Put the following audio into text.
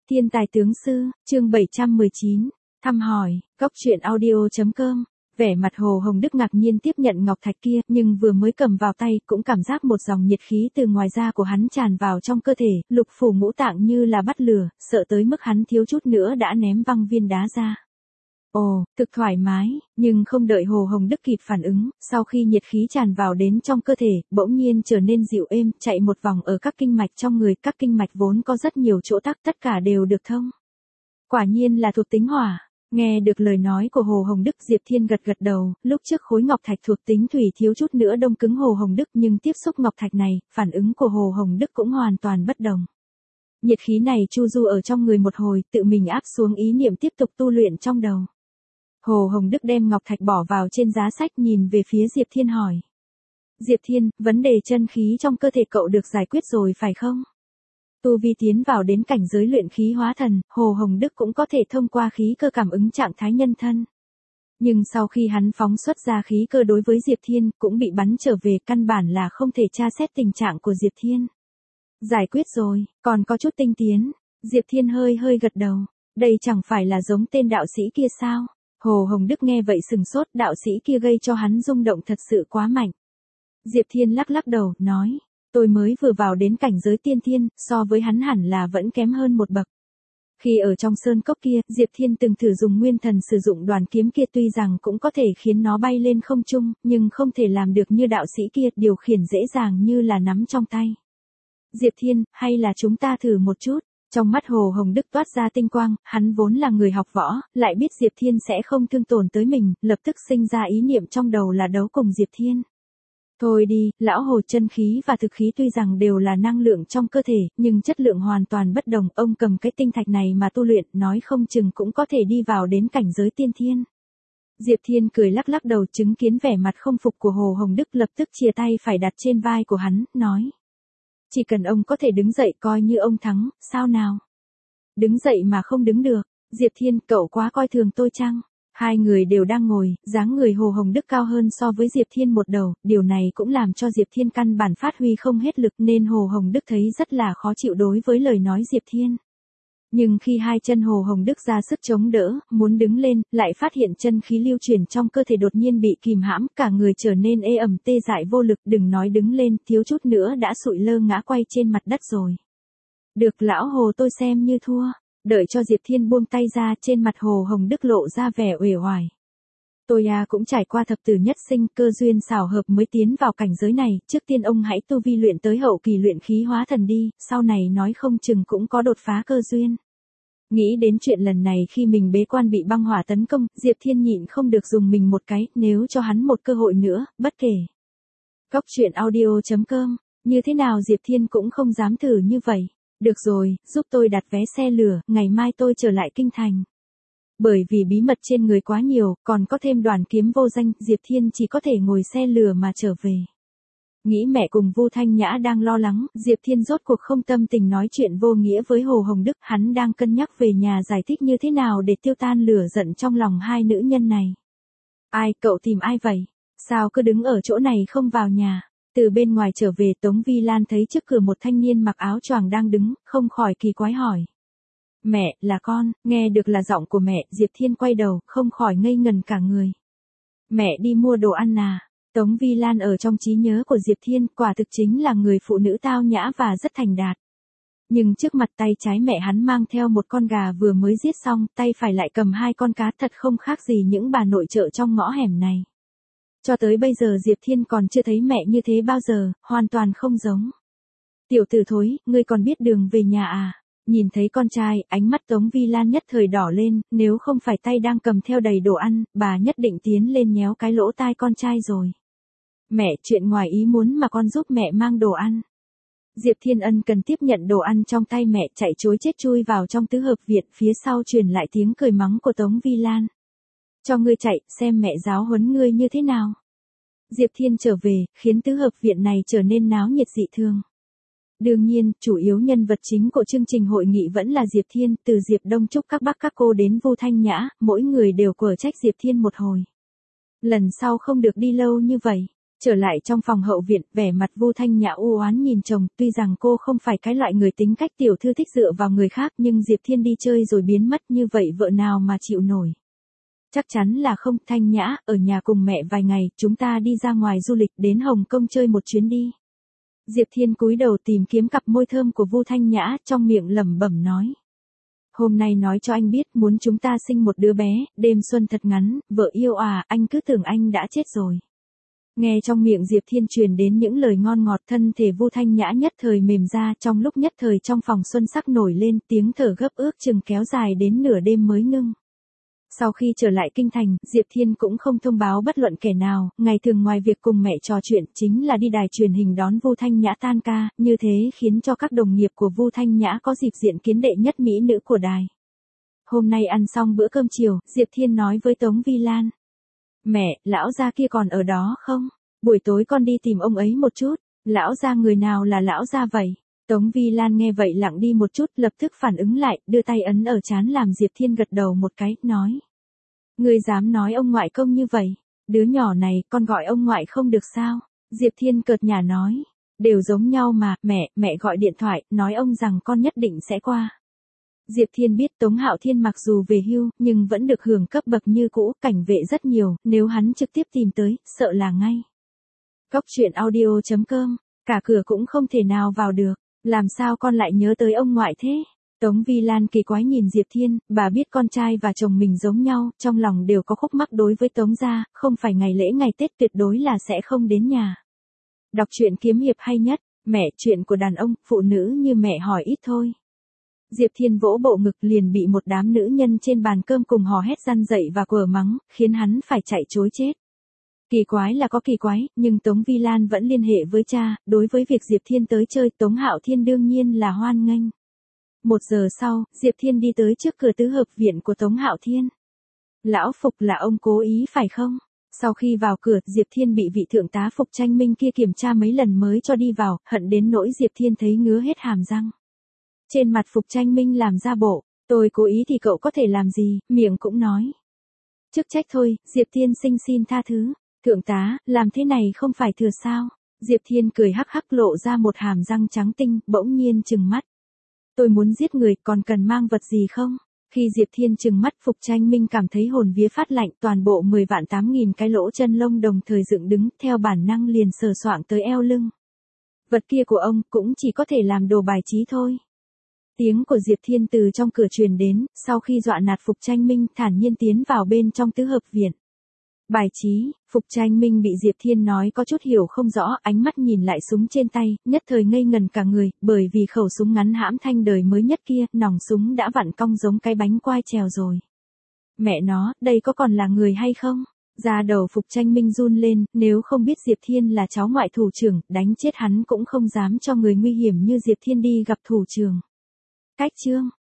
Thiên tài tướng sư, chương 719, thăm hỏi, góc truyện audio.com. Vẻ mặt Hồ Hồng Đức ngạc nhiên tiếp nhận ngọc thạch kia, nhưng vừa mới cầm vào tay cũng cảm giác một dòng nhiệt khí từ ngoài da của hắn tràn vào trong cơ thể, lục phủ ngũ tạng như là bắt lửa, sợ tới mức hắn thiếu chút nữa đã ném văng viên đá ra. Ồ, thực thoải mái, nhưng không đợi Hồ Hồng Đức kịp phản ứng, sau khi nhiệt khí tràn vào đến trong cơ thể, bỗng nhiên trở nên dịu êm, chạy một vòng ở các kinh mạch trong người, các kinh mạch vốn có rất nhiều chỗ tắc, tất cả đều được thông. Quả nhiên là thuộc tính hỏa. Nghe được lời nói của Hồ Hồng Đức, Diệp Thiên gật gật đầu, lúc trước khối ngọc thạch thuộc tính thủy thiếu chút nữa đông cứng Hồ Hồng Đức, nhưng tiếp xúc ngọc thạch này, phản ứng của Hồ Hồng Đức cũng hoàn toàn bất đồng. Nhiệt khí này chu du ở trong người một hồi, tự mình áp xuống ý niệm tiếp tục tu luyện trong đầu. Hồ Hồng Đức đem ngọc thạch bỏ vào trên giá sách, nhìn về phía Diệp Thiên hỏi. Diệp Thiên, vấn đề chân khí trong cơ thể cậu được giải quyết rồi phải không? Tu vi tiến vào đến cảnh giới luyện khí hóa thần, Hồ Hồng Đức cũng có thể thông qua khí cơ cảm ứng trạng thái nhân thân. Nhưng sau khi hắn phóng xuất ra khí cơ đối với Diệp Thiên, cũng bị bắn trở về, căn bản là không thể tra xét tình trạng của Diệp Thiên. Giải quyết rồi, còn có chút tinh tiến. Diệp Thiên hơi gật đầu. Đây chẳng phải là giống tên đạo sĩ kia sao? Hồ Hồng Đức nghe vậy sừng sốt, đạo sĩ kia gây cho hắn rung động thật sự quá mạnh. Diệp Thiên lắc đầu, nói. Tôi mới vừa vào đến cảnh giới tiên thiên, so với hắn hẳn là vẫn kém hơn một bậc. Khi ở trong sơn cốc kia, Diệp Thiên từng thử dùng nguyên thần sử dụng đoàn kiếm kia, tuy rằng cũng có thể khiến nó bay lên không trung, nhưng không thể làm được như đạo sĩ kia, điều khiển dễ dàng như là nắm trong tay. Diệp Thiên, hay là chúng ta thử một chút? Trong mắt Hồ Hồng Đức toát ra tinh quang, hắn vốn là người học võ, lại biết Diệp Thiên sẽ không thương tổn tới mình, lập tức sinh ra ý niệm trong đầu là đấu cùng Diệp Thiên. Thôi đi, lão Hồ, chân khí và thực khí tuy rằng đều là năng lượng trong cơ thể, nhưng chất lượng hoàn toàn bất đồng, ông cầm cái tinh thạch này mà tu luyện, nói không chừng cũng có thể đi vào đến cảnh giới tiên thiên. Diệp Thiên cười lắc đầu, chứng kiến vẻ mặt không phục của Hồ Hồng Đức, lập tức chia tay phải đặt trên vai của hắn, nói. Chỉ cần ông có thể đứng dậy coi như ông thắng, sao nào? Đứng dậy mà không đứng được, Diệp Thiên, cậu quá coi thường tôi chăng? Hai người đều đang ngồi, dáng người Hồ Hồng Đức cao hơn so với Diệp Thiên một đầu, điều này cũng làm cho Diệp Thiên căn bản phát huy không hết lực, nên Hồ Hồng Đức thấy rất là khó chịu đối với lời nói Diệp Thiên. Nhưng khi hai chân Hồ Hồng Đức ra sức chống đỡ, muốn đứng lên, lại phát hiện chân khí lưu chuyển trong cơ thể đột nhiên bị kìm hãm, cả người trở nên ê ẩm tê dại vô lực, đừng nói đứng lên, thiếu chút nữa đã sụi lơ ngã quay trên mặt đất rồi. Được lão Hồ, tôi xem như thua. Đợi cho Diệp Thiên buông tay ra, trên mặt Hồ Hồng Đức lộ ra vẻ uể oải. Tôi cũng trải qua thập tử nhất sinh, cơ duyên xảo hợp mới tiến vào cảnh giới này, trước tiên ông hãy tu vi luyện tới hậu kỳ luyện khí hóa thần đi, sau này nói không chừng cũng có đột phá cơ duyên. Nghĩ đến chuyện lần này khi mình bế quan bị băng hỏa tấn công, Diệp Thiên nhịn không được dùng mình một cái, nếu cho hắn một cơ hội nữa, bất kể. Góc truyện audio.com, như thế nào Diệp Thiên cũng không dám thử như vậy. Được rồi, giúp tôi đặt vé xe lửa, ngày mai tôi trở lại kinh thành. Bởi vì bí mật trên người quá nhiều, còn có thêm đoàn kiếm vô danh, Diệp Thiên chỉ có thể ngồi xe lửa mà trở về. Nghĩ mẹ cùng Vu Thanh Nhã đang lo lắng, Diệp Thiên rốt cuộc không tâm tình nói chuyện vô nghĩa với Hồ Hồng Đức, hắn đang cân nhắc về nhà giải thích như thế nào để tiêu tan lửa giận trong lòng hai nữ nhân này. Ai, cậu tìm ai vậy? Sao cứ đứng ở chỗ này không vào nhà? Từ bên ngoài trở về, Tống Vi Lan thấy trước cửa một thanh niên mặc áo choàng đang đứng, không khỏi kỳ quái hỏi. Mẹ, là con, nghe được là giọng của mẹ, Diệp Thiên quay đầu, không khỏi ngây ngần cả người. Mẹ đi mua đồ ăn à? Tống Vi Lan ở trong trí nhớ của Diệp Thiên, quả thực chính là người phụ nữ tao nhã và rất thành đạt. Nhưng trước mặt tay trái mẹ hắn mang theo một con gà vừa mới giết xong, tay phải lại cầm hai con cá, thật không khác gì những bà nội trợ trong ngõ hẻm này. Cho tới bây giờ Diệp Thiên còn chưa thấy mẹ như thế bao giờ, hoàn toàn không giống. Tiểu tử thối, ngươi còn biết đường về nhà à? Nhìn thấy con trai, ánh mắt Tống Vi Lan nhất thời đỏ lên, nếu không phải tay đang cầm theo đầy đồ ăn, bà nhất định tiến lên nhéo cái lỗ tai con trai rồi. Mẹ, chuyện ngoài ý muốn mà con giúp mẹ mang đồ ăn. Diệp Thiên ân cần tiếp nhận đồ ăn trong tay mẹ, chạy trối chết chui vào trong tứ hợp viện, phía sau truyền lại tiếng cười mắng của Tống Vi Lan. Cho ngươi chạy, xem mẹ giáo huấn ngươi như thế nào. Diệp Thiên trở về, khiến tứ hợp viện này trở nên náo nhiệt dị thường. Đương nhiên, chủ yếu nhân vật chính của chương trình hội nghị vẫn là Diệp Thiên, từ Diệp Đông Trúc các bác các cô đến Vu Thanh Nhã, mỗi người đều quở trách Diệp Thiên một hồi. Lần sau không được đi lâu như vậy. Trở lại trong phòng hậu viện, vẻ mặt Vu Thanh Nhã u oán nhìn chồng, tuy rằng cô không phải cái loại người tính cách tiểu thư thích dựa vào người khác, nhưng Diệp Thiên đi chơi rồi biến mất như vậy vợ nào mà chịu nổi. Chắc chắn là không. Thanh Nhã, ở nhà cùng mẹ vài ngày, chúng ta đi ra ngoài du lịch, đến Hồng Kông chơi một chuyến đi. Diệp Thiên cúi đầu tìm kiếm cặp môi thơm của Vu Thanh Nhã, trong miệng lẩm bẩm nói. Hôm nay nói cho anh biết, muốn chúng ta sinh một đứa bé, đêm xuân thật ngắn, vợ yêu à, anh cứ tưởng anh đã chết rồi. Nghe trong miệng Diệp Thiên truyền đến những lời ngon ngọt, thân thể Vu Thanh Nhã nhất thời mềm ra, trong lúc nhất thời trong phòng xuân sắc nổi lên, tiếng thở gấp ước chừng kéo dài đến nửa đêm mới ngưng. Sau khi trở lại kinh thành, Diệp Thiên cũng không thông báo bất luận kẻ nào, ngày thường ngoài việc cùng mẹ trò chuyện chính là đi đài truyền hình đón Vu Thanh Nhã tan ca, như thế khiến cho các đồng nghiệp của Vu Thanh Nhã có dịp diện kiến đệ nhất mỹ nữ của đài. Hôm nay ăn xong bữa cơm chiều, Diệp Thiên nói với Tống Vi Lan. Mẹ, lão gia kia còn ở đó không? Buổi tối con đi tìm ông ấy một chút. Lão gia người nào là lão gia vậy? Tống Vi Lan nghe vậy lặng đi một chút, lập tức phản ứng lại, đưa tay ấn ở trán làm Diệp Thiên gật đầu một cái, nói. Ngươi dám nói ông ngoại công như vậy? Đứa nhỏ này, con gọi ông ngoại không được sao? Diệp Thiên cợt nhả nói. Đều giống nhau mà, mẹ gọi điện thoại, nói ông rằng con nhất định sẽ qua. Diệp Thiên biết Tống Hạo Thiên mặc dù về hưu, nhưng vẫn được hưởng cấp bậc như cũ, cảnh vệ rất nhiều, nếu hắn trực tiếp tìm tới, sợ là ngay. Cóc truyện audio.com, cả cửa cũng không thể nào vào được, làm sao con lại nhớ tới ông ngoại thế? Tống Vi Lan kỳ quái nhìn Diệp Thiên, bà biết con trai và chồng mình giống nhau, trong lòng đều có khúc mắc đối với Tống gia, không phải ngày lễ ngày Tết tuyệt đối là sẽ không đến nhà. Đọc truyện kiếm hiệp hay nhất, mẹ, chuyện của đàn ông, phụ nữ như mẹ hỏi ít thôi. Diệp Thiên vỗ bộ ngực liền bị một đám nữ nhân trên bàn cơm cùng hò hét răn dậy và quở mắng, khiến hắn phải chạy trối chết. Kỳ quái là có kỳ quái, nhưng Tống Vi Lan vẫn liên hệ với cha, đối với việc Diệp Thiên tới chơi, Tống Hạo Thiên đương nhiên là hoan nghênh. 1 giờ sau, Diệp Thiên đi tới trước cửa tứ hợp viện của Tống Hạo Thiên. Lão Phục, là ông cố ý phải không? Sau khi vào cửa, Diệp Thiên bị vị thượng tá Phục Tranh Minh kia kiểm tra mấy lần mới cho đi vào, hận đến nỗi Diệp Thiên thấy ngứa hết hàm răng. Trên mặt Phục Tranh Minh làm ra bộ, tôi cố ý thì cậu có thể làm gì, miệng cũng nói. Chức trách thôi, Diệp Thiên xin tha thứ. Thượng tá, làm thế này không phải thừa sao? Diệp Thiên cười hắc hắc lộ ra một hàm răng trắng tinh, bỗng nhiên trừng mắt. Tôi muốn giết người, còn cần mang vật gì không? Khi Diệp Thiên trừng mắt, Phục Tranh Minh cảm thấy hồn vía phát lạnh, toàn bộ 10.800.000 cái lỗ chân lông đồng thời dựng đứng, theo bản năng liền sờ soạng tới eo lưng. Vật kia của ông cũng chỉ có thể làm đồ bài trí thôi. Tiếng của Diệp Thiên từ trong cửa truyền đến, sau khi dọa nạt Phục Tranh Minh thản nhiên tiến vào bên trong tứ hợp viện. Bài trí, Phục Tranh Minh bị Diệp Thiên nói có chút hiểu không rõ, ánh mắt nhìn lại súng trên tay, nhất thời ngây ngần cả người, bởi vì khẩu súng ngắn hãm thanh đời mới nhất kia, nòng súng đã vặn cong giống cái bánh quai trèo rồi. Mẹ nó, đây có còn là người hay không? Da đầu Phục Tranh Minh run lên, nếu không biết Diệp Thiên là cháu ngoại thủ trưởng, đánh chết hắn cũng không dám cho người nguy hiểm như Diệp Thiên đi gặp thủ trưởng. Cách chương